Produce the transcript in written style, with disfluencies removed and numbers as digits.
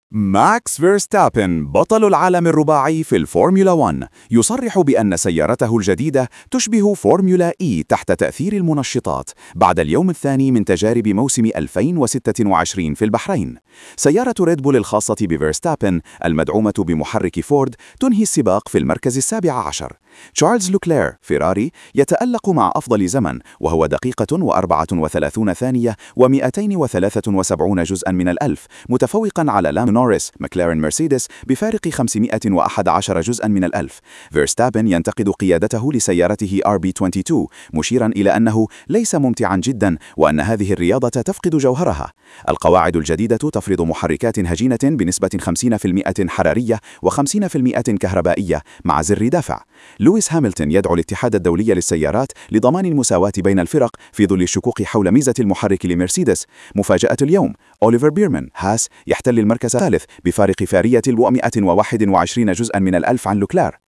ماكس فيرستابن بطل العالم الرباعي في الفورمولا 1 يصرح بأن سيارته الجديدة تشبه فورمولا إي تحت تأثير المنشطات بعد اليوم الثاني من تجارب موسم 2026 في البحرين. سيارة ريد بول الخاصة بفيرستابن المدعومة بمحرك فورد تنهي السباق في المركز السابع عشر. تشارلز لوكلير فيراري يتألق مع أفضل زمن وهو دقيقة و34 ثانية و273 جزءا من الألف، متفوقا على لام نوريس مكلارين مرسيدس بفارق 511 جزءا من الألف. فيرستابن ينتقد قيادته لسيارته RB22 مشيرا إلى أنه ليس ممتعا جدا وأن هذه الرياضة تفقد جوهرها. القواعد الجديدة تفرض محركات هجينة بنسبة 50% حرارية و50% كهربائية مع زر دافع. لويس هاملتون يدعو الاتحاد الدولي للسيارات لضمان المساواة بين الفرق في ظل الشكوك حول ميزة المحرك لمرسيدس. مفاجأة اليوم: أوليفر بيرمان هاس يحتل المركز الثالث بفارق فارية 121 جزءا من الألف عن لوكلير.